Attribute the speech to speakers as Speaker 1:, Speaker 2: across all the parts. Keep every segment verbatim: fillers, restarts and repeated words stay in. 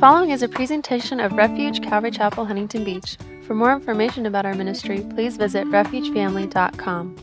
Speaker 1: following is a presentation of Refuge Calvary Chapel, Huntington Beach. For more information about our ministry, please visit refuge family dot com.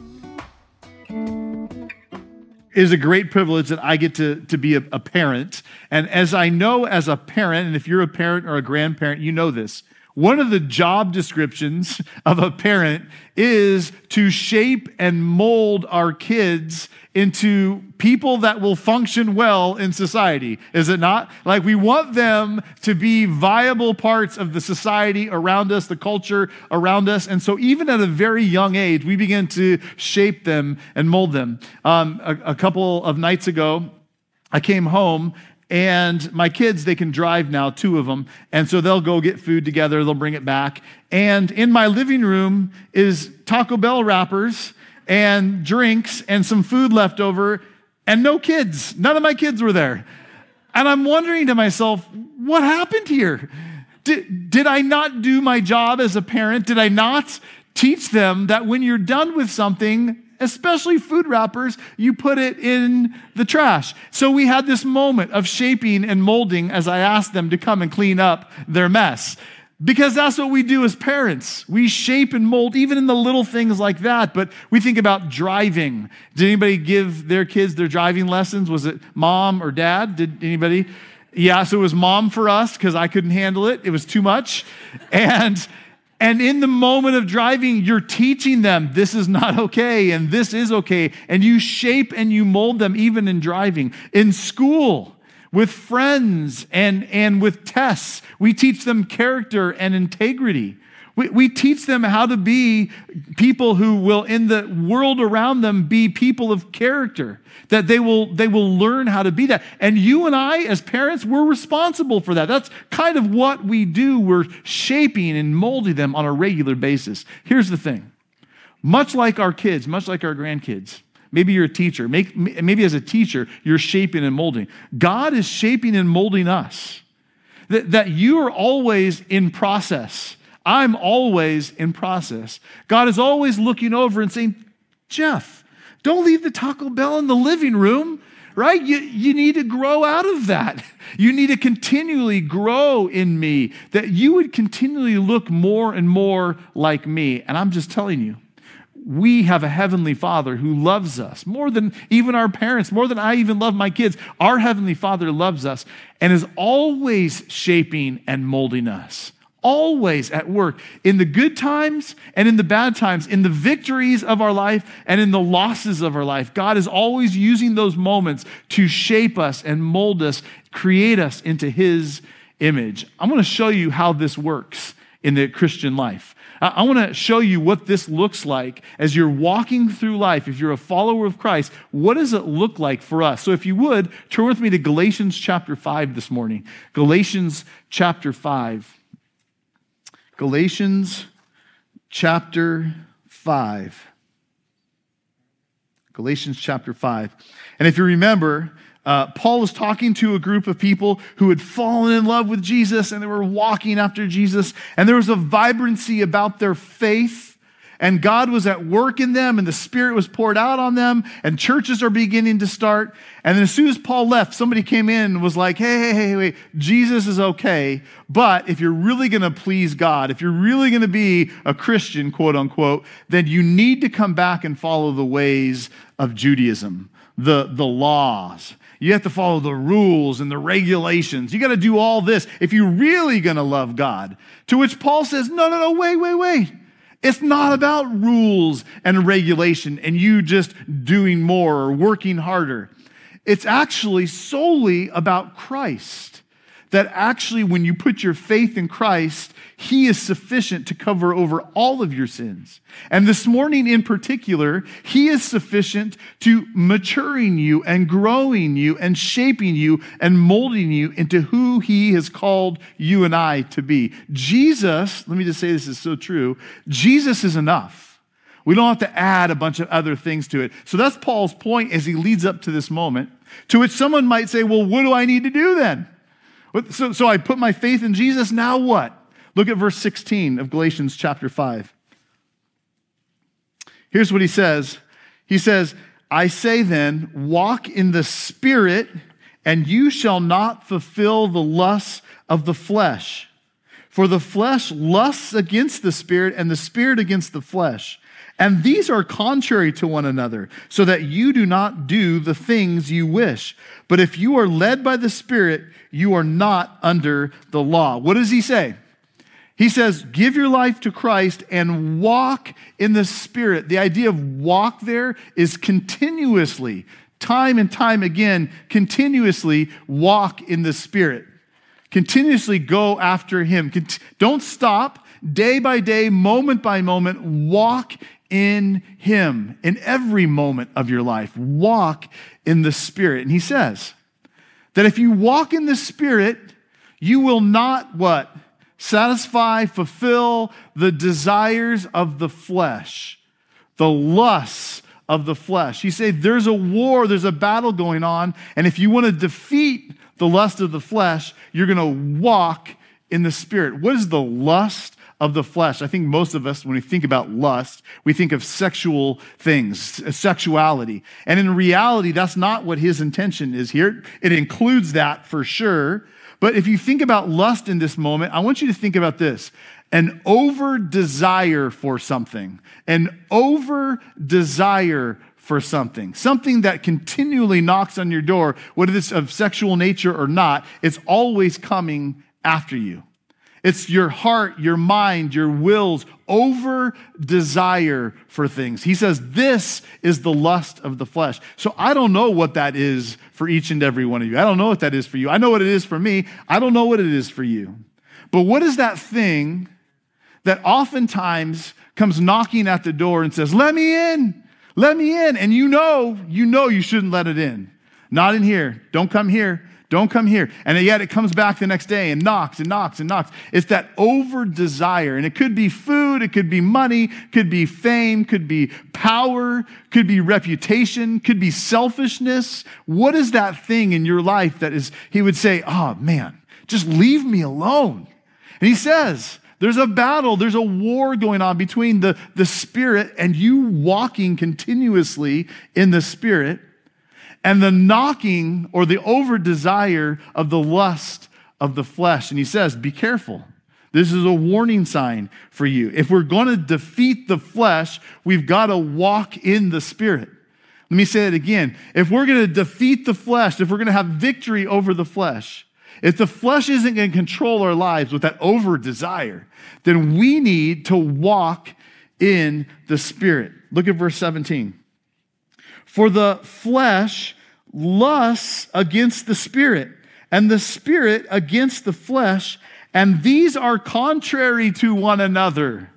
Speaker 2: It is a great privilege that I get to, to be a, a parent. And as I know as a parent, and if you're a parent or a grandparent, you know this, one of the job descriptions of a parent is to shape and mold our kids into people that will function well in society, is it not? Like, we want them to be viable parts of the society around us, the culture around us. And so even at a very young age, we begin to shape them and mold them. Um, a, a couple of nights ago, I came home, and my kids, they can drive now, two of them. And so they'll go get food together. They'll bring it back. And in my living room is Taco Bell wrappers and drinks and some food left over and no kids. None of my kids were there. And I'm wondering to myself, what happened here? Did, did I not do my job as a parent? Did I not teach them that when you're done with something, especially food wrappers, you put it in the trash? So we had this moment of shaping and molding as I asked them to come and clean up their mess. Because that's what we do as parents. We shape and mold, even in the little things like that. But we think about driving. Did anybody give their kids their driving lessons? Was it mom or dad? Did anybody? Yeah, so it was mom for us because I couldn't handle it. It was too much. And And in the moment of driving, you're teaching them this is not okay and this is okay. And you shape and you mold them even in driving. In school, with friends and, and with tests, we teach them character and integrity. We, we teach them how to be people who will, in the world around them, be people of character, that they will, they will learn how to be that. And you and I, as parents, we're responsible for that. That's kind of what we do. We're shaping and molding them on a regular basis. Here's the thing. Much like our kids, much like our grandkids, maybe you're a teacher, maybe as a teacher, you're shaping and molding. God is shaping and molding us. That, that you are always in process. I'm always in process. God is always looking over and saying, Jeff, don't leave the Taco Bell in the living room, right? You, you need to grow out of that. You need to continually grow in me, that you would continually look more and more like me. And I'm just telling you, we have a heavenly Father who loves us more than even our parents, more than I even love my kids. Our heavenly Father loves us and is always shaping and molding us. Always at work, in the good times and in the bad times, in the victories of our life and in the losses of our life. God is always using those moments to shape us and mold us, create us into His image. I'm going to show you how this works in the Christian life. I want to show you what this looks like as you're walking through life. If you're a follower of Christ, what does it look like for us? So if you would, turn with me to Galatians chapter five this morning. Galatians chapter five. Galatians chapter five. Galatians chapter five. And if you remember, uh, Paul was talking to a group of people who had fallen in love with Jesus and they were walking after Jesus. And there was a vibrancy about their faith. And God was at work in them and the Spirit was poured out on them and churches are beginning to start. And then as soon as Paul left, somebody came in and was like, hey, hey, hey, wait, Jesus is okay. But if you're really going to please God, if you're really going to be a Christian, quote unquote, then you need to come back and follow the ways of Judaism, the, the laws. You have to follow the rules and the regulations. You got to do all this if you're really going to love God. To which Paul says, no, no, no, wait, wait, wait. It's not about rules and regulation and you just doing more or working harder. It's actually solely about Christ. That actually when you put your faith in Christ, He is sufficient to cover over all of your sins. And this morning in particular, He is sufficient to maturing you and growing you and shaping you and molding you into who He has called you and I to be. Jesus, let me just say this is so true, Jesus is enough. We don't have to add a bunch of other things to it. So that's Paul's point as he leads up to this moment, to which someone might say, well, what do I need to do then? So, so I put my faith in Jesus, now what? Look at verse sixteen of Galatians chapter five. Here's what he says. He says, I say then, walk in the Spirit, and you shall not fulfill the lusts of the flesh. For the flesh lusts against the spirit, and the spirit against the flesh. And these are contrary to one another, so that you do not do the things you wish. But if you are led by the Spirit, you are not under the law. What does he say? He says, give your life to Christ and walk in the Spirit. The idea of walk there is continuously, time and time again, continuously walk in the Spirit. Continuously go after him. Don't stop. Day by day, moment by moment, walk in him in every moment of your life. Walk in the Spirit. And he says that if you walk in the Spirit, you will not what? Satisfy, fulfill the desires of the flesh, the lusts of the flesh. He said there's a war, there's a battle going on, and if you want to defeat the lust of the flesh, you're going to walk in the Spirit. What is the lust of the flesh? I think most of us, when we think about lust, we think of sexual things, sexuality. And in reality, that's not what his intention is here. It includes that for sure. But if you think about lust in this moment, I want you to think about this. An over-desire for something. An over-desire for something. Something that continually knocks on your door, whether it's of sexual nature or not, it's always coming after you. It's your heart, your mind, your will's over desire for things. He says this is the lust of the flesh. So I don't know what that is for each and every one of you. I don't know what that is for you. I know what it is for me. I don't know what it is for you. But what is that thing that oftentimes comes knocking at the door and says, let me in, let me in. And you know, you know you shouldn't let it in. Not in here. Don't come here. Don't come here. And yet it comes back the next day and knocks and knocks and knocks. It's that over desire. And it could be food, it could be money, could be fame, could be power, could be reputation, could be selfishness. What is that thing in your life that is, he would say, oh man, just leave me alone. And he says, there's a battle, there's a war going on between the, the Spirit and you walking continuously in the Spirit, and the knocking or the over-desire of the lust of the flesh. And he says, be careful. This is a warning sign for you. If we're going to defeat the flesh, we've got to walk in the Spirit. Let me say it again. If we're going to defeat the flesh, if we're going to have victory over the flesh, if the flesh isn't going to control our lives with that over-desire, then we need to walk in the Spirit. Look at verse seventeen. For the flesh lusts against the Spirit, and the Spirit against the flesh, and these are contrary to one another,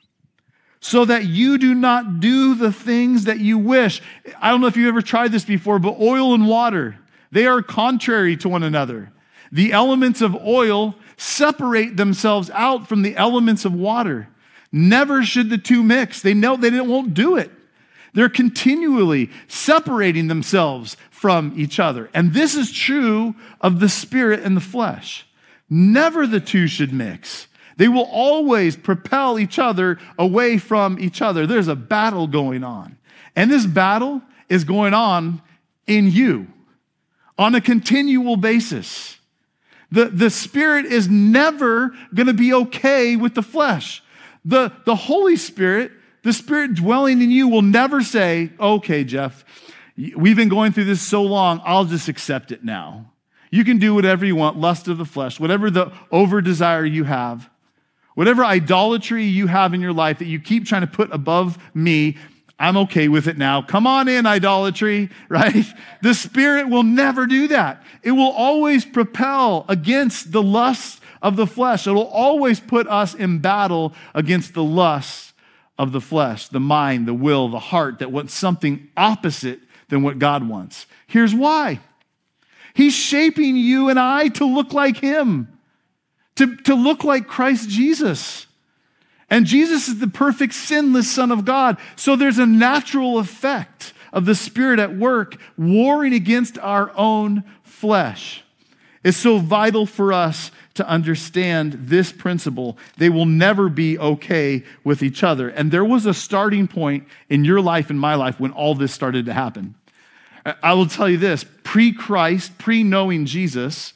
Speaker 2: so that you do not do the things that you wish. I don't know if you've ever tried this before, but oil and water, they are contrary to one another. The elements of oil separate themselves out from the elements of water. Never should the two mix. They know they won't do it. They're continually separating themselves from each other. And this is true of the Spirit and the flesh. Never the two should mix. They will always propel each other away from each other. There's a battle going on. And this battle is going on in you on a continual basis. The, the Spirit is never going to be okay with the flesh. The, the Holy Spirit, the Spirit dwelling in you, will never say, okay, Jeff, we've been going through this so long, I'll just accept it now. You can do whatever you want, lust of the flesh, whatever the over-desire you have, whatever idolatry you have in your life that you keep trying to put above me, I'm okay with it now. Come on in, idolatry, right? The Spirit will never do that. It will always propel against the lust of the flesh. It will always put us in battle against the lust of the flesh, the mind, the will, the heart that wants something opposite than what God wants. Here's why. He's shaping you and I to look like him, to, to look like Christ Jesus. And Jesus is the perfect, sinless Son of God. So there's a natural effect of the Spirit at work, warring against our own flesh. It's so vital for us to understand this principle. They will never be okay with each other. And there was a starting point in your life and my life when all this started to happen. I will tell you this, pre-Christ, pre-knowing Jesus,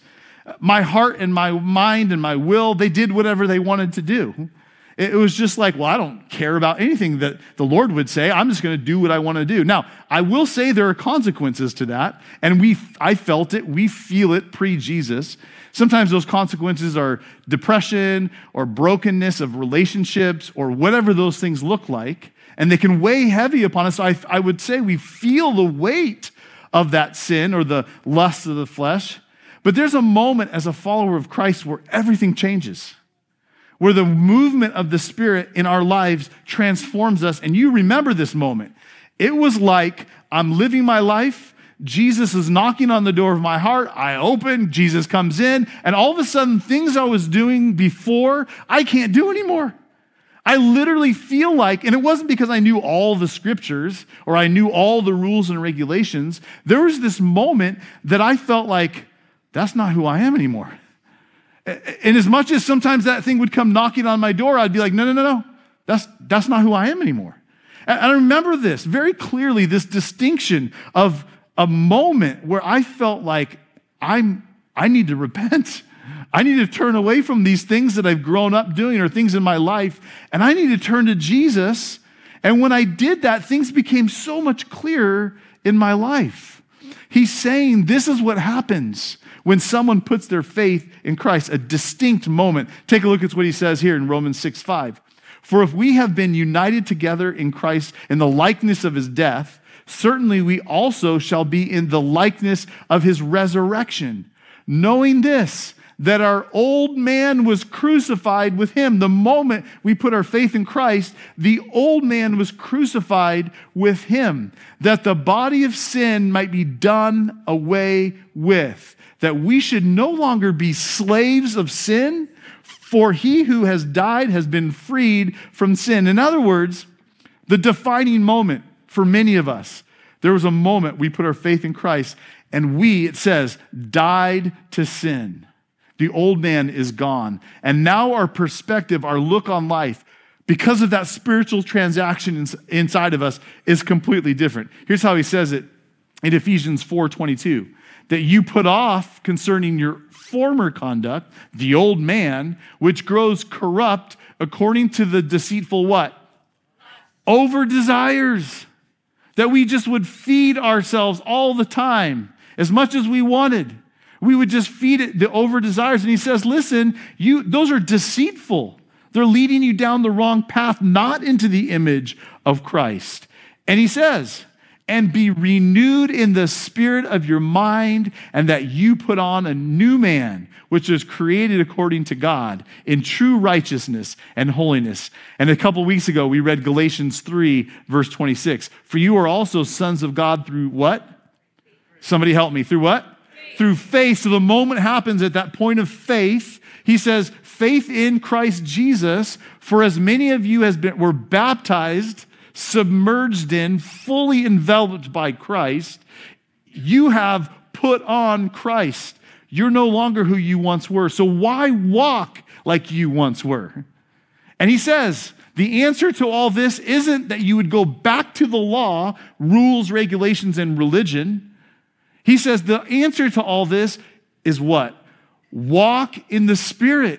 Speaker 2: My heart and my mind and my will, they did whatever they wanted to do. It was just like, well, I don't care about anything that the Lord would say. I'm just going to do what I want to do. Now, I will say there are consequences to that, and we, I felt it. We feel it pre-Jesus. Sometimes those consequences are depression or brokenness of relationships or whatever those things look like, and they can weigh heavy upon us. So I, I would say we feel the weight of that sin or the lust of the flesh, but there's a moment as a follower of Christ where everything changes, where the movement of the Spirit in our lives transforms us. And you remember this moment. It was like I'm living my life. Jesus is knocking on the door of my heart. I open, Jesus comes in, and all of a sudden, things I was doing before, I can't do anymore. I literally feel like, and it wasn't because I knew all the scriptures or I knew all the rules and regulations. There was this moment that I felt like, that's not who I am anymore. And as much as sometimes that thing would come knocking on my door, I'd be like, no, no, no, no. That's, that's not who I am anymore. And I remember this very clearly, this distinction of a moment where I felt like I'm, I need to repent. I need to turn away from these things that I've grown up doing or things in my life, and I need to turn to Jesus. And when I did that, things became so much clearer in my life. He's saying this is what happens when someone puts their faith in Christ, a distinct moment. Take a look at what he says here in Romans six five. For if we have been united together in Christ in the likeness of his death, certainly we also shall be in the likeness of his resurrection. Knowing this, that our old man was crucified with him. The moment we put our faith in Christ, the old man was crucified with him, that the body of sin might be done away with, that we should no longer be slaves of sin, for he who has died has been freed from sin. In other words, the defining moment for many of us, there was a moment we put our faith in Christ, and we, it says, died to sin. The old man is gone. And now our perspective, our look on life, because of that spiritual transaction inside of us, is completely different. Here's how he says it in Ephesians four twenty-two. That you put off concerning your former conduct, the old man, which grows corrupt according to the deceitful what? Over desires. That we just would feed ourselves all the time, as much as we wanted. We would just feed it the over desires. And he says, listen, you those are deceitful. They're leading you down the wrong path, not into the image of Christ. And he says, and be renewed in the spirit of your mind, and that you put on a new man, which is created according to God in true righteousness and holiness. And a couple weeks ago, we read Galatians three, verse twenty-six. For you are also sons of God through what? Somebody help me. Through what? Through faith. So the moment happens at that point of faith. He says, faith in Christ Jesus, for as many of you as been, were baptized, submerged in, fully enveloped by Christ, you have put on Christ. You're no longer who you once were. So why walk like you once were? And he says, the answer to all this isn't that you would go back to the law, rules, regulations, and religion. He says the answer to all this is what? Walk in the Spirit.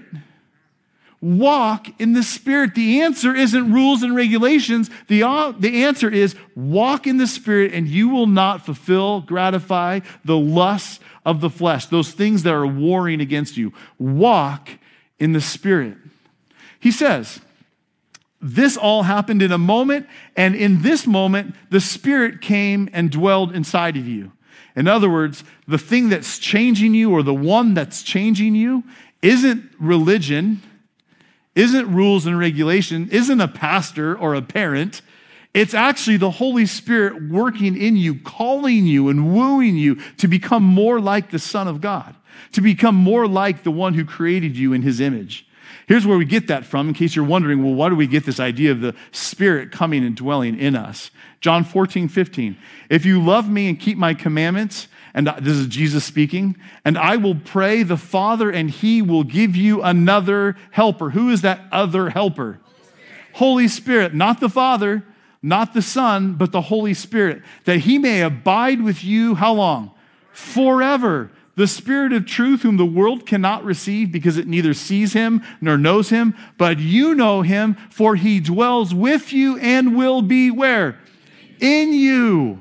Speaker 2: Walk in the Spirit. The answer isn't rules and regulations. The, uh, the answer is walk in the Spirit, and you will not fulfill, gratify the lusts of the flesh, those things that are warring against you. Walk in the Spirit. He says, this all happened in a moment, and in this moment, the Spirit came and dwelled inside of you. In other words, the thing that's changing you, or the one that's changing you, isn't religion, isn't rules and regulation, isn't a pastor or a parent. It's actually the Holy Spirit working in you, calling you and wooing you to become more like the Son of God, to become more like the one who created you in his image. Here's where we get that from, in case you're wondering, well, why do we get this idea of the Spirit coming and dwelling in us? John fourteen fifteen. If you love me and keep my commandments, and this is Jesus speaking, and I will pray the Father, and he will give you another helper. Who is that other helper? Holy Spirit. Holy Spirit, not the Father, not the Son, but the Holy Spirit, that he may abide with you, how long? Forever. The Spirit of truth, whom the world cannot receive because it neither sees him nor knows him, but you know him, for he dwells with you and will be where? In you.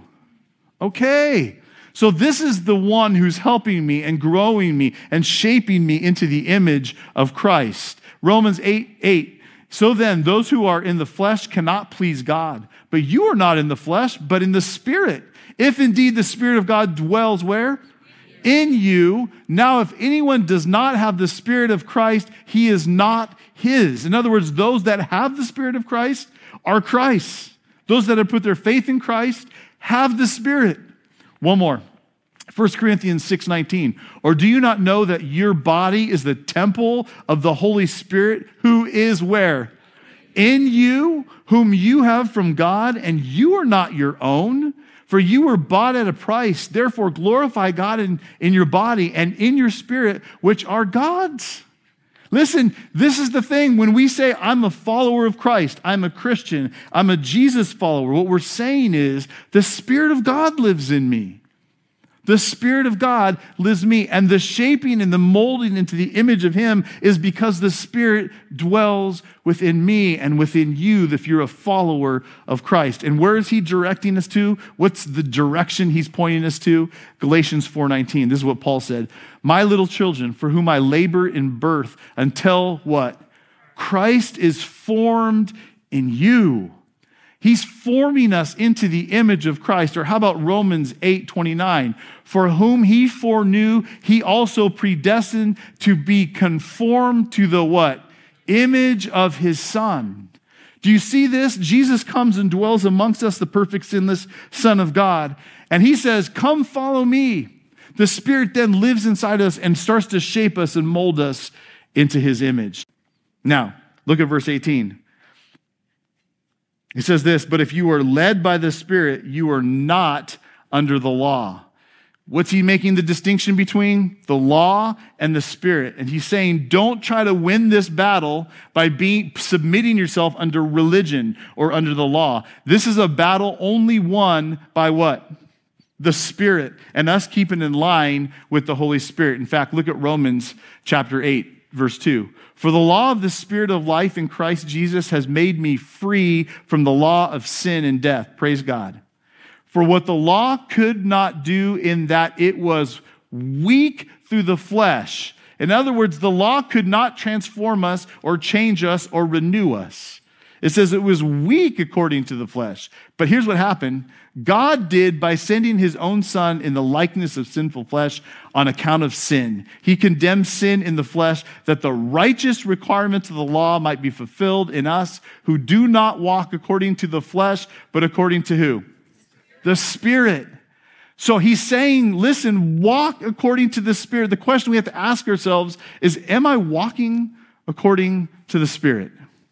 Speaker 2: Okay. So this is the one who's helping me and growing me and shaping me into the image of Christ. Romans eight eight. So then, those who are in the flesh cannot please God. But you are not in the flesh, but in the Spirit. If indeed the Spirit of God dwells where? In you. Now, if anyone does not have the Spirit of Christ, he is not his. In other words, those that have the Spirit of Christ are Christ's. Those that have put their faith in Christ have the Spirit. One more. First Corinthians six nineteen. Or do you not know that your body is the temple of the Holy Spirit, who is where? In you, whom you have from God, and you are not your own, for you were bought at a price. Therefore glorify God in, in your body and in your spirit, which are God's. Listen, this is the thing. When we say, I'm a follower of Christ, I'm a Christian, I'm a Jesus follower, what we're saying is the Spirit of God lives in me. The Spirit of God lives in me. And the shaping and the molding into the image of him is because the Spirit dwells within me and within you if you're a follower of Christ. And where is he directing us to? What's the direction he's pointing us to? Galatians four nineteen. This is what Paul said. My little children, for whom I labor in birth until what? Christ is formed in you. He's forming us into the image of Christ. Or how about Romans eight twenty-nine? For whom he foreknew, he also predestined to be conformed to the what? Image of his Son. Do you see this? Jesus comes and dwells amongst us, the perfect sinless Son of God. And he says, come follow me. The Spirit then lives inside us and starts to shape us and mold us into his image. Now, look at verse eighteen. He says this, but if you are led by the Spirit, you are not under the law. What's he making the distinction between? The law and the Spirit. And he's saying, don't try to win this battle by being submitting yourself under religion or under the law. This is a battle only won by what? The Spirit, and us keeping in line with the Holy Spirit. In fact, look at Romans chapter eight. Verse two, for the law of the Spirit of life in Christ Jesus has made me free from the law of sin and death. Praise God. For what the law could not do in that it was weak through the flesh. In other words, the law could not transform us or change us or renew us. It says it was weak according to the flesh. But here's what happened. God did by sending his own Son in the likeness of sinful flesh on account of sin. He condemned sin in the flesh that the righteous requirements of the law might be fulfilled in us who do not walk according to the flesh, but according to who? The Spirit. So he's saying, listen, walk according to the Spirit. The question we have to ask ourselves is, am I walking according to the Spirit?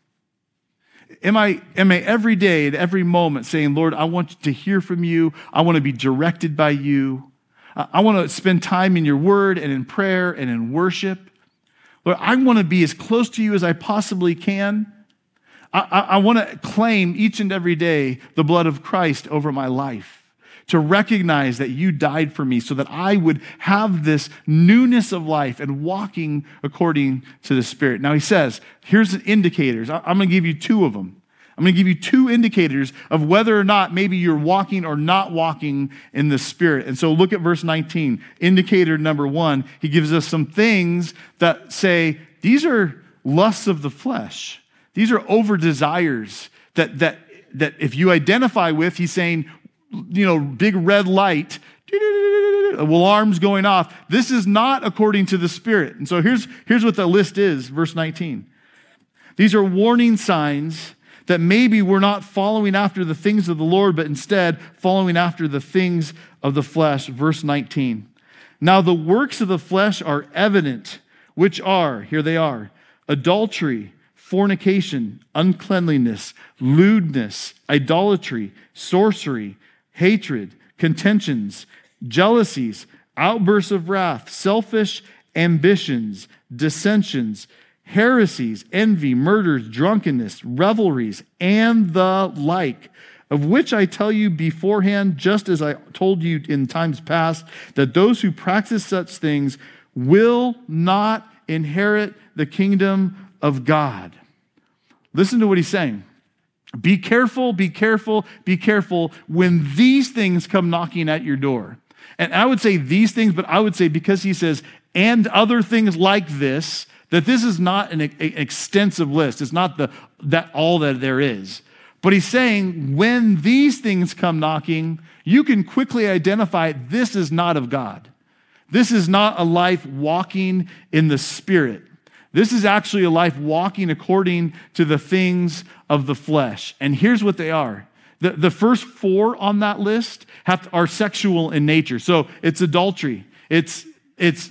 Speaker 2: Am I, am I every day, at every moment saying, Lord, I want to hear from you. I want to be directed by you. I want to spend time in your word and in prayer and in worship. Lord, I want to be as close to you as I possibly can. I, I, I want to claim each and every day the blood of Christ over my life, to recognize that you died for me so that I would have this newness of life and walking according to the Spirit. Now he says, here's the indicators. I'm going to give you two of them. I'm going to give you two indicators of whether or not maybe you're walking or not walking in the Spirit. And so look at verse nineteen. Indicator number one, he gives us some things that say, these are lusts of the flesh. These are over desires that, that, that if you identify with, he's saying, you know, big red light, alarms going off. This is not according to the Spirit. And so here's, here's what the list is, verse nineteen. These are warning signs that maybe we're not following after the things of the Lord, but instead following after the things of the flesh. Verse nineteen. Now the works of the flesh are evident, which are, here they are, adultery, fornication, uncleanliness, lewdness, idolatry, sorcery, hatred, contentions, jealousies, outbursts of wrath, selfish ambitions, dissensions, heresies, envy, murders, drunkenness, revelries, and the like, of which I tell you beforehand, just as I told you in times past, that those who practice such things will not inherit the kingdom of God. Listen to what he's saying. Be careful, be careful, be careful when these things come knocking at your door. And I would say these things, but I would say because he says, and other things like this, that this is not an, an extensive list. It's not the that all that there is. But he's saying when these things come knocking, you can quickly identify this is not of God. This is not a life walking in the Spirit. This is actually a life walking according to the things of the flesh. And here's what they are. The, the first four on that list have, are sexual in nature. So it's adultery. It's, it's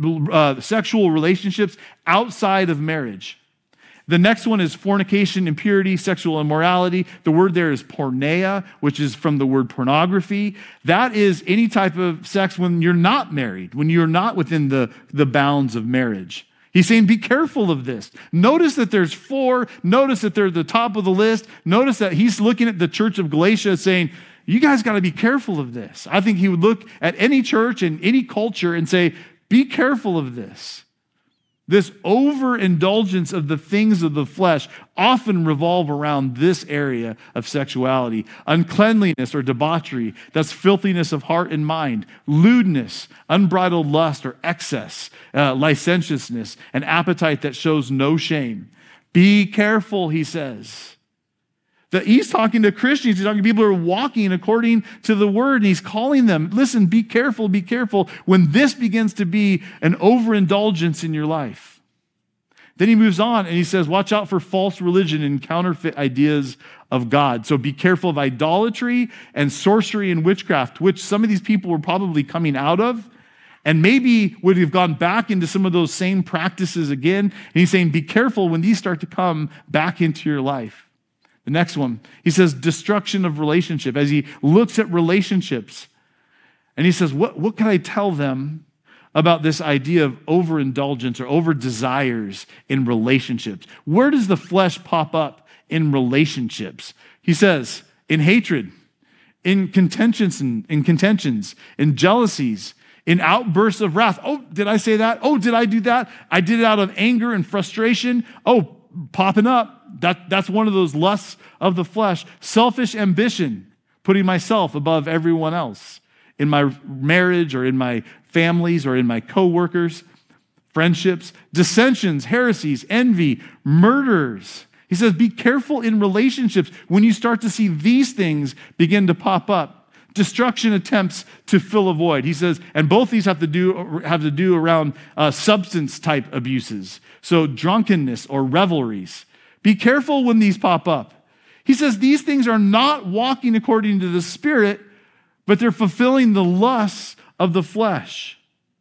Speaker 2: uh, sexual relationships outside of marriage. The next one is fornication, impurity, sexual immorality. The word there is porneia, which is from the word pornography. That is any type of sex when you're not married, when you're not within the, the bounds of marriage. He's saying, be careful of this. Notice that there's four. Notice that they're at the top of the list. Notice that he's looking at the church of Galatia saying, you guys got to be careful of this. I think he would look at any church and any culture and say, be careful of this. This overindulgence of the things of the flesh often revolve around this area of sexuality. Uncleanliness or debauchery, that's filthiness of heart and mind. Lewdness, unbridled lust or excess, uh, licentiousness, an appetite that shows no shame. Be careful, he says. That he's talking to Christians, he's talking to people who are walking according to the word, and he's calling them, listen, be careful, be careful when this begins to be an overindulgence in your life. Then he moves on and he says, watch out for false religion and counterfeit ideas of God. So be careful of idolatry and sorcery and witchcraft, which some of these people were probably coming out of, and maybe would have gone back into some of those same practices again. And he's saying, be careful when these start to come back into your life. The next one, he says destruction of relationship as he looks at relationships. And he says, what, what can I tell them about this idea of overindulgence or over desires in relationships? Where does the flesh pop up in relationships? He says, in hatred, in contentions, in, in contentions, in jealousies, in outbursts of wrath. Oh, did I say that? Oh, did I do that? I did it out of anger and frustration. Oh, popping up. That, that's one of those lusts of the flesh. Selfish ambition, putting myself above everyone else in my marriage or in my families or in my coworkers, friendships, dissensions, heresies, envy, murders. He says, be careful in relationships when you start to see these things begin to pop up. Destruction attempts to fill a void. He says, and both these have to do have to do around uh, substance type abuses. So drunkenness or revelries. Be careful when these pop up. He says these things are not walking according to the Spirit, but they're fulfilling the lusts of the flesh.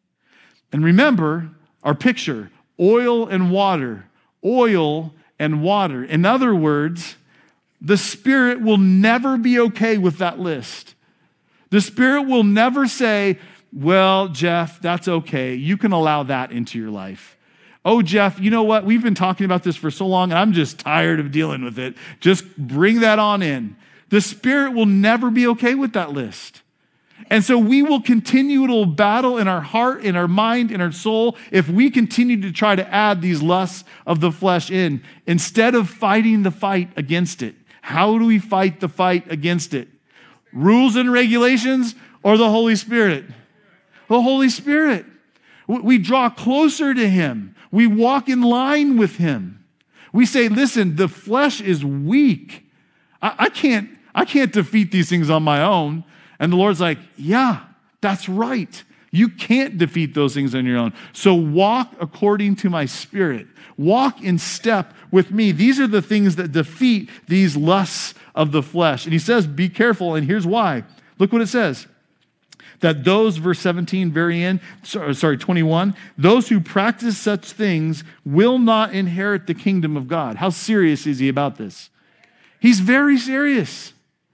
Speaker 2: And remember our picture, oil and water, oil and water. In other words, the Spirit will never be okay with that list. The Spirit will never say, well, Jeff, that's okay. You can allow that into your life. Oh, Jeff, you know what? We've been talking about this for so long, and I'm just tired of dealing with it. Just bring that on in. The Spirit will never be okay with that list. And so we will continue to battle in our heart, in our mind, in our soul, if we continue to try to add these lusts of the flesh in, instead of fighting the fight against it. How do we fight the fight against it? Rules and regulations or the Holy Spirit? The Holy Spirit. We draw closer to Him. We walk in line with Him. We say, listen, the flesh is weak. I, I can't, I can't defeat these things on my own. And the Lord's like, yeah, that's right. You can't defeat those things on your own. So walk according to my Spirit. Walk in step with me. These are the things that defeat these lusts of the flesh. And he says, be careful. And here's why. Look what it says. That those, verse seventeen, very end, sorry, twenty-one, those who practice such things will not inherit the kingdom of God. How serious is he about this? He's very serious.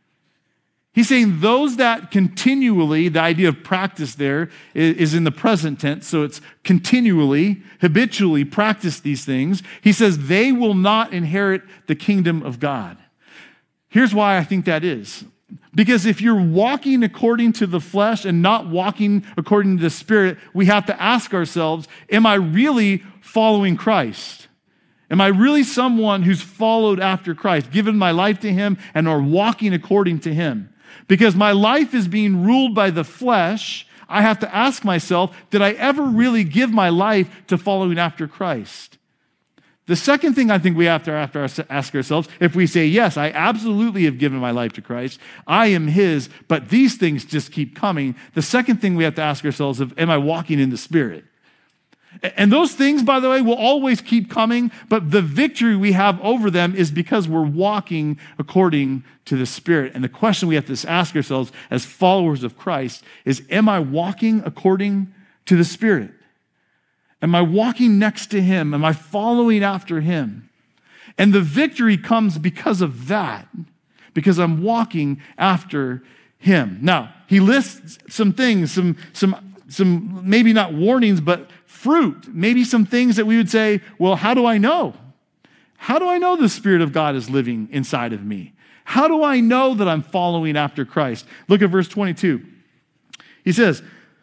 Speaker 2: He's saying those that continually, the idea of practice there is in the present tense, so it's continually, habitually practice these things. He says they will not inherit the kingdom of God. Here's why I think that is. Because if you're walking according to the flesh and not walking according to the Spirit, we have to ask ourselves, am I really following Christ? Am I really someone who's followed after Christ, given my life to him and are walking according to him? Because my life is being ruled by the flesh, I have to ask myself, did I ever really give my life to following after Christ? The second thing I think we have to ask ourselves, if we say, yes, I absolutely have given my life to Christ, I am his, but these things just keep coming. The second thing we have to ask ourselves is, am I walking in the Spirit? And those things, by the way, will always keep coming, but the victory we have over them is because we're walking according to the Spirit. And the question we have to ask ourselves as followers of Christ is, am I walking according to the Spirit? Am I walking next to him? Am I following after him? And the victory comes because of that, because I'm walking after him. Now, he lists some things, some, some, some maybe not warnings, but fruit, maybe some things that we would say, well, how do I know? How do I know the Spirit of God is living inside of me? How do I know that I'm following after Christ? Look at verse twenty-two. He says,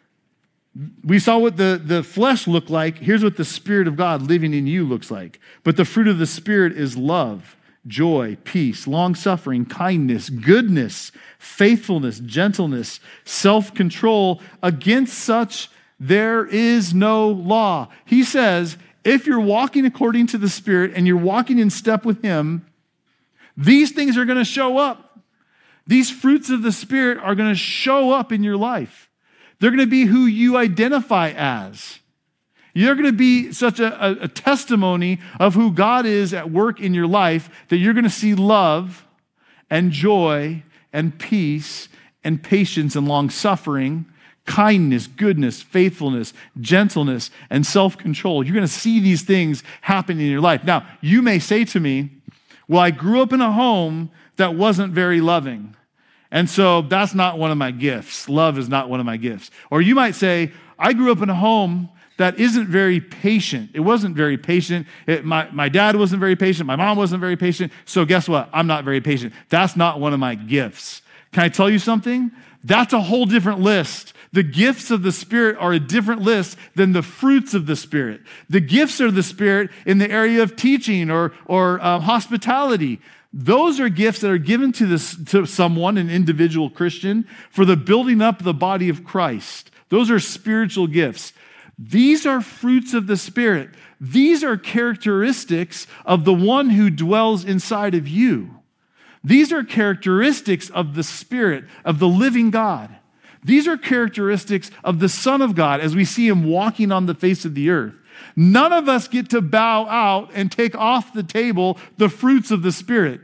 Speaker 2: we saw what the, the flesh looked like. Here's what the Spirit of God living in you looks like. But the fruit of the Spirit is love, joy, peace, long-suffering, kindness, goodness, faithfulness, gentleness, self-control. Against such there is no law. He says, if you're walking according to the Spirit and you're walking in step with him, these things are going to show up. These fruits of the Spirit are going to show up in your life. They're going to be who you identify as. You're going to be such a, a, a testimony of who God is at work in your life that you're going to see love and joy and peace and patience and long-suffering, kindness, goodness, faithfulness, gentleness, and self-control. You're going to see these things happen in your life. Now, you may say to me, well, I grew up in a home that wasn't very loving. And so that's not one of my gifts. Love is not one of my gifts. Or you might say, I grew up in a home that isn't very patient. It wasn't very patient. It, my, my dad wasn't very patient. My mom wasn't very patient. So guess what? I'm not very patient. That's not one of my gifts. Can I tell you something? That's a whole different list. The gifts of the Spirit are a different list than the fruits of the Spirit. The gifts of the Spirit in the area of teaching or, or uh, hospitality. Those are gifts that are given to, this, to someone, an individual Christian, for the building up of the body of Christ. Those are spiritual gifts. These are fruits of the Spirit. These are characteristics of the one who dwells inside of you. These are characteristics of the Spirit, of the living God. These are characteristics of the Son of God as we see him walking on the face of the earth. None of us get to bow out and take off the table the fruits of the Spirit.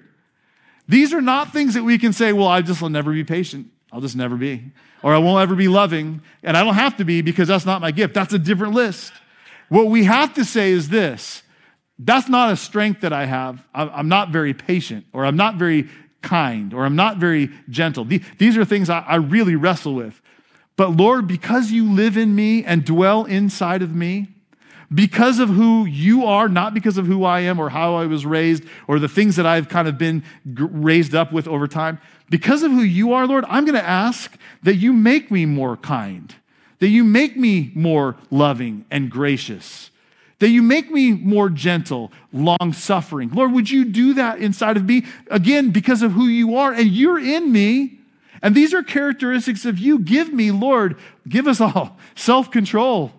Speaker 2: These are not things that we can say, well, I just will never be patient. I'll just never be. Or I won't ever be loving. And I don't have to be because that's not my gift. That's a different list. What we have to say is this. That's not a strength that I have. I'm not very patient, or I'm not very kind, or I'm not very gentle. These are things I really wrestle with. But Lord, because you live in me and dwell inside of me, because of who you are, not because of who I am or how I was raised or the things that I've kind of been raised up with over time, because of who you are, Lord, I'm going to ask that you make me more kind, that you make me more loving and gracious, that you make me more gentle, long-suffering. Lord, would you do that inside of me? Again, because of who you are, and you're in me, and these are characteristics of you. Give me, Lord, give us all self-control.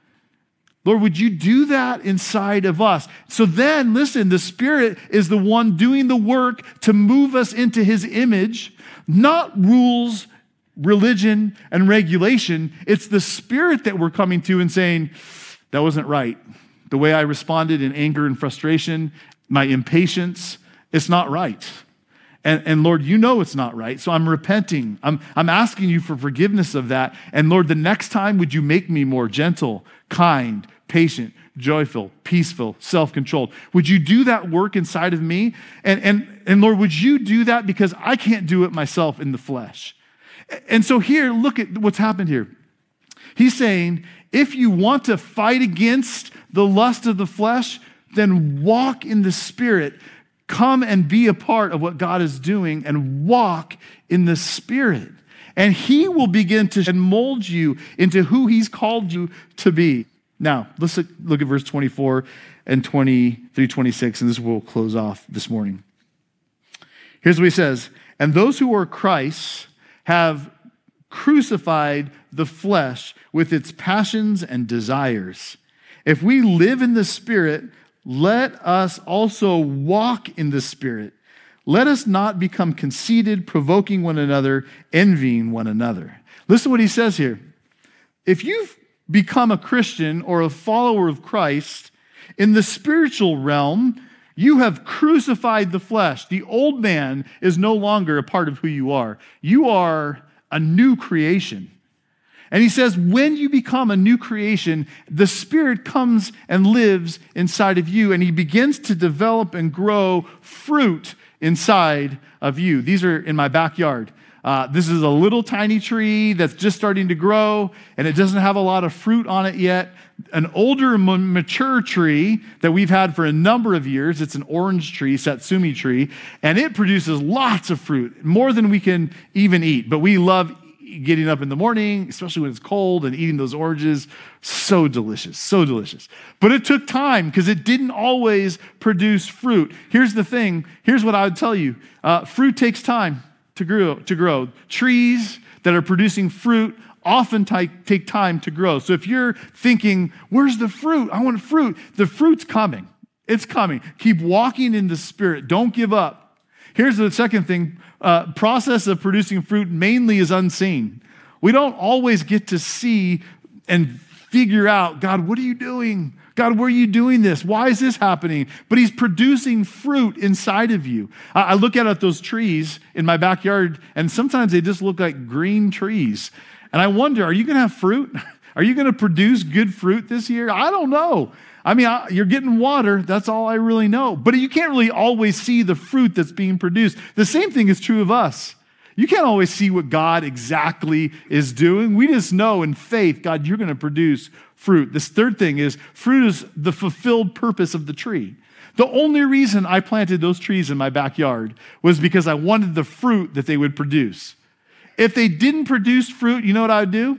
Speaker 2: Lord, would you do that inside of us? So then, listen, the Spirit is the one doing the work to move us into his image, not rules, religion, and regulation. It's the Spirit that we're coming to and saying, that wasn't right. The way I responded in anger and frustration, my impatience, it's not right. And, and Lord, you know it's not right, so I'm repenting. I'm, I'm asking you for forgiveness of that. And Lord, the next time, would you make me more gentle, kind, patient, joyful, peaceful, self-controlled? Would you do that work inside of me? And, and, and Lord, would you do that because I can't do it myself in the flesh? And so here, look at what's happened here. He's saying, if you want to fight against the lust of the flesh, then walk in the Spirit. Come and be a part of what God is doing and walk in the Spirit. And he will begin to mold you into who he's called you to be. Now, let's look at verse twenty-four and twenty through twenty-six, and this will close off this morning. Here's what he says. And those who are Christ's have crucified the flesh with its passions and desires. If we live in the Spirit, let us also walk in the Spirit. Let us not become conceited, provoking one another, envying one another. Listen to what he says here. If you've become a Christian or a follower of Christ, in the spiritual realm, you have crucified the flesh. The old man is no longer a part of who you are. You are a new creation. And he says, when you become a new creation, the Spirit comes and lives inside of you, and he begins to develop and grow fruit inside of you. These are in my backyard. Uh, this is a little tiny tree that's just starting to grow, and it doesn't have a lot of fruit on it yet. An older, mature tree that we've had for a number of years. It's an orange tree, Satsumi tree, and it produces lots of fruit, more than we can even eat. But we love getting up in the morning, especially when it's cold, and eating those oranges. So delicious, so delicious. But it took time because it didn't always produce fruit. Here's the thing. Here's what I would tell you. Uh, fruit takes time to grow. To grow. Trees that are producing fruit often t- take time to grow. So if you're thinking, where's the fruit? I want fruit. The fruit's coming. It's coming. Keep walking in the Spirit. Don't give up. Here's the second thing. Uh, process of producing fruit mainly is unseen. We don't always get to see and figure out, God, what are you doing? God, where are you doing this? Why is this happening? But he's producing fruit inside of you. I, I look out at those trees in my backyard, and sometimes they just look like green trees. And I wonder, are you going to have fruit? Are you going to produce good fruit this year? I don't know. I mean, I, you're getting water. That's all I really know. But you can't really always see the fruit that's being produced. The same thing is true of us. You can't always see what God exactly is doing. We just know in faith, God, you're going to produce fruit. This third thing is fruit is the fulfilled purpose of the tree. The only reason I planted those trees in my backyard was because I wanted the fruit that they would produce. If they didn't produce fruit, you know what I would do?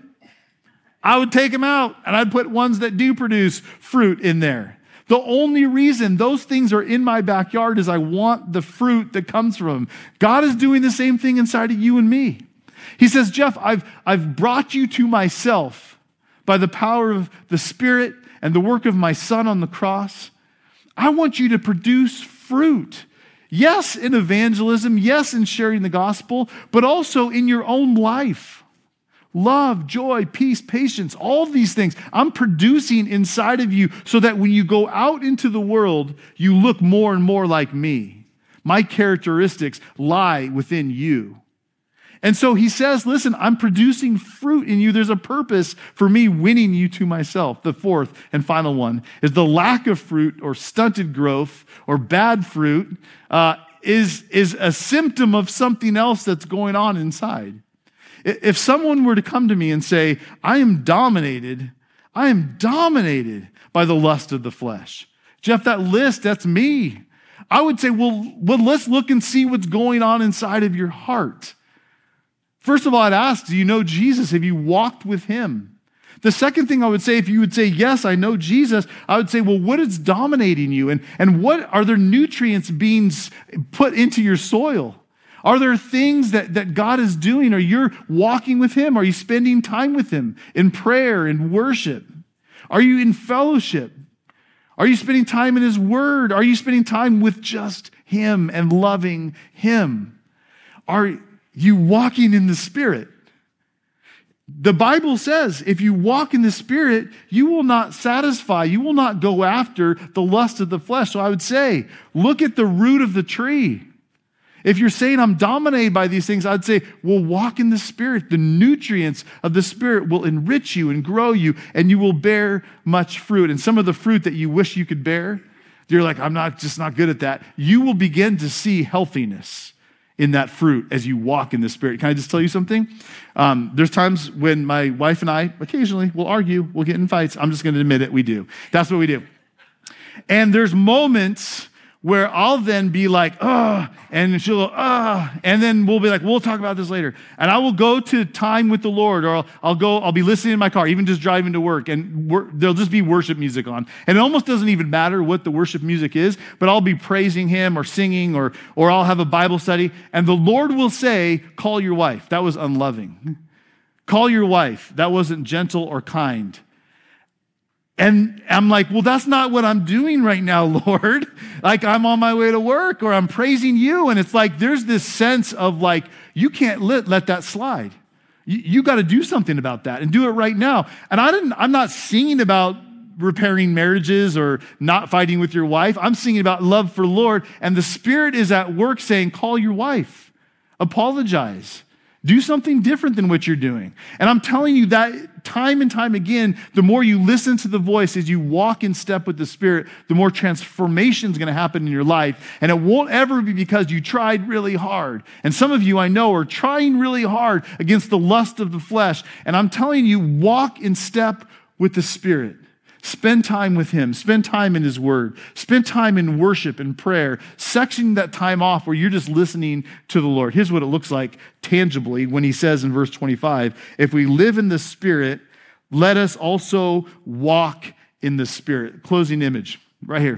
Speaker 2: I would take them out and I'd put ones that do produce fruit in there. The only reason those things are in my backyard is I want the fruit that comes from them. God is doing the same thing inside of you and me. He says, Jeff, I've, I've brought you to myself by the power of the Spirit and the work of my Son on the cross. I want you to produce fruit. Yes, in evangelism, yes, in sharing the gospel, but also in your own life. Love, joy, peace, patience, all these things I'm producing inside of you so that when you go out into the world, you look more and more like me. My characteristics lie within you. And so he says, listen, I'm producing fruit in you. There's a purpose for me winning you to myself. The fourth and final one is the lack of fruit or stunted growth or bad fruit uh, is, is a symptom of something else that's going on inside. If someone were to come to me and say, I am dominated, I am dominated by the lust of the flesh. Jeff, that list, that's me. I would say, well, well, let's look and see what's going on inside of your heart. First of all, I'd ask, do you know Jesus? Have you walked with him? The second thing I would say, if you would say, yes, I know Jesus, I would say, well, what is dominating you? And, and what are there nutrients being put into your soil? Are there things that, that God is doing? Are you walking with him? Are you spending time with him in prayer and worship? Are you in fellowship? Are you spending time in his word? Are you spending time with just him and loving him? Are you walking in the Spirit? The Bible says if you walk in the Spirit, you will not satisfy. You will not go after the lust of the flesh. So I would say, look at the root of the tree. If you're saying I'm dominated by these things, I'd say, well, walk in the Spirit. The nutrients of the Spirit will enrich you and grow you, and you will bear much fruit. And some of the fruit that you wish you could bear, you're like, I'm not just not good at that. You will begin to see healthiness in that fruit as you walk in the Spirit. Can I just tell you something? Um, there's times when my wife and I occasionally will argue, we'll get in fights. I'm just going to admit it, we do. That's what we do. And there's moments where I'll then be like, oh, and she'll go, oh, and then we'll be like, we'll talk about this later. And I will go to time with the Lord, or I'll, I'll go, I'll be listening in my car, even just driving to work, and wor- there'll just be worship music on. And it almost doesn't even matter what the worship music is, but I'll be praising him or singing, or, or I'll have a Bible study, and the Lord will say, call your wife. That was unloving. Call your wife. That wasn't gentle or kind. And I'm like, well, that's not what I'm doing right now, Lord. Like, I'm on my way to work, or I'm praising you. And it's like, there's this sense of like, you can't let, let that slide. You, you got to do something about that and do it right now. And I didn't, I'm not singing about repairing marriages or not fighting with your wife. I'm singing about love for Lord. And the Spirit is at work saying, call your wife, apologize. Do something different than what you're doing. And I'm telling you that time and time again, the more you listen to the voice as you walk in step with the Spirit, the more transformation is going to happen in your life. And it won't ever be because you tried really hard. And some of you I know are trying really hard against the lust of the flesh. And I'm telling you, walk in step with the Spirit. Spend time with him. Spend time in his word. Spend time in worship and prayer. Section that time off where you're just listening to the Lord. Here's what it looks like tangibly when he says in verse twenty-five, if we live in the Spirit, let us also walk in the Spirit. Closing image right here.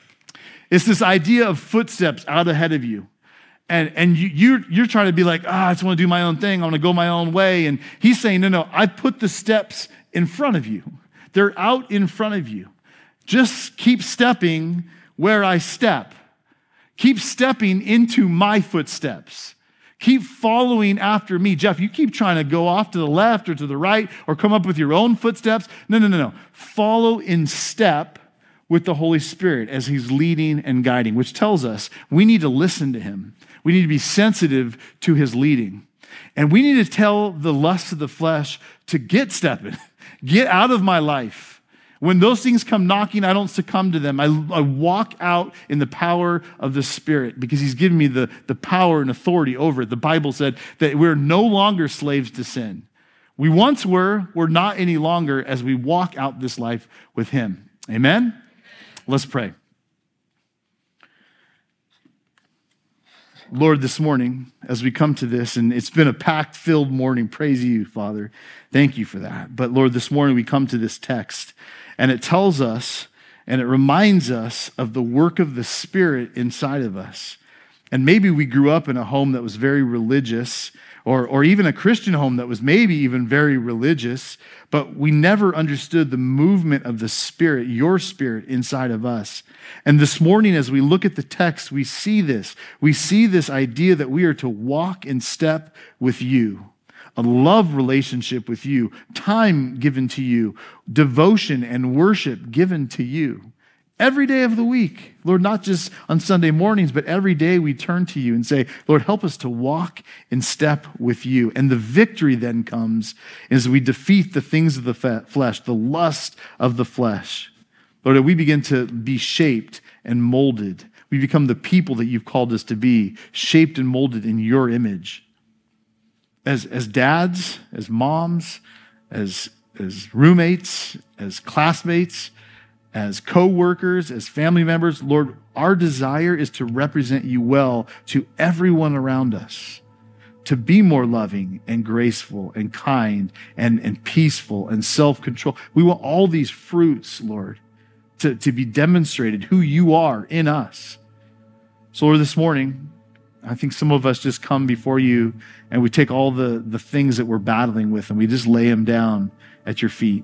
Speaker 2: It's this idea of footsteps out ahead of you. And, and you, you're, you're trying to be like, ah, I just want to do my own thing. I want to go my own way. And he's saying, no, no, I put the steps in front of you. They're out in front of you. Just keep stepping where I step. Keep stepping into my footsteps. Keep following after me. Jeff, you keep trying to go off to the left or to the right or come up with your own footsteps. No, no, no, no. Follow in step with the Holy Spirit as he's leading and guiding, which tells us we need to listen to him. We need to be sensitive to his leading. And we need to tell the lust of the flesh to get stepping. Get out of my life. When those things come knocking, I don't succumb to them. I, I walk out in the power of the Spirit because he's given me the, the power and authority over it. The Bible said that we're no longer slaves to sin. We once were, we're not any longer as we walk out this life with him. Amen? Let's pray. Lord, this morning, as we come to this, and it's been a packed-filled morning, praise you, Father. Thank you for that. But Lord, this morning we come to this text, and it tells us, and it reminds us of the work of the Spirit inside of us. And maybe we grew up in a home that was very religious, or, or even a Christian home that was maybe even very religious, but we never understood the movement of the Spirit, your Spirit inside of us. And this morning, as we look at the text, we see this. We see this idea that we are to walk in step with you, a love relationship with you, time given to you, devotion and worship given to you. Every day of the week, Lord, not just on Sunday mornings, but every day we turn to you and say, Lord, help us to walk in step with you. And the victory then comes as we defeat the things of the flesh, the lust of the flesh. Lord, that we begin to be shaped and molded. We become the people that you've called us to be, shaped and molded in your image. As, as dads, as moms, as, as roommates, as classmates, as co-workers, as family members, Lord, our desire is to represent you well to everyone around us, to be more loving and graceful and kind and, and peaceful and self-control. We want all these fruits, Lord, to, to be demonstrated who you are in us. So, Lord, this morning, I think some of us just come before you and we take all the, the things that we're battling with and we just lay them down at your feet.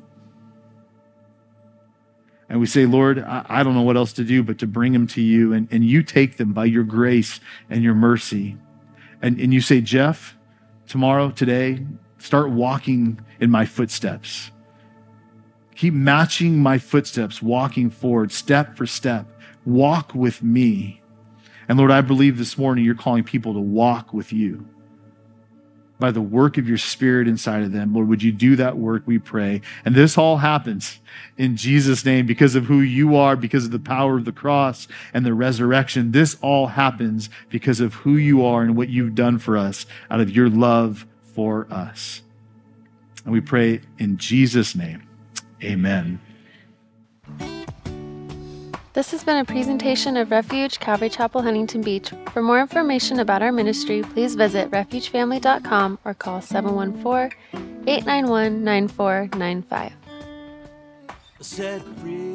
Speaker 2: And we say, Lord, I, I don't know what else to do but to bring them to you. And, and you take them by your grace and your mercy. And, and you say, Jeff, tomorrow, today, start walking in my footsteps. Keep matching my footsteps, walking forward, step for step. Walk with me. And Lord, I believe this morning you're calling people to walk with you by the work of your Spirit inside of them. Lord, would you do that work, we pray. And this all happens in Jesus' name because of who you are, because of the power of the cross and the resurrection. This all happens because of who you are and what you've done for us out of your love for us. And we pray in Jesus' name. Amen.
Speaker 1: This has been a presentation of Refuge Calvary Chapel, Huntington Beach. For more information about our ministry, please visit refuge family dot com or call seven one four, eight nine one, nine four nine five.
Speaker 3: Set free.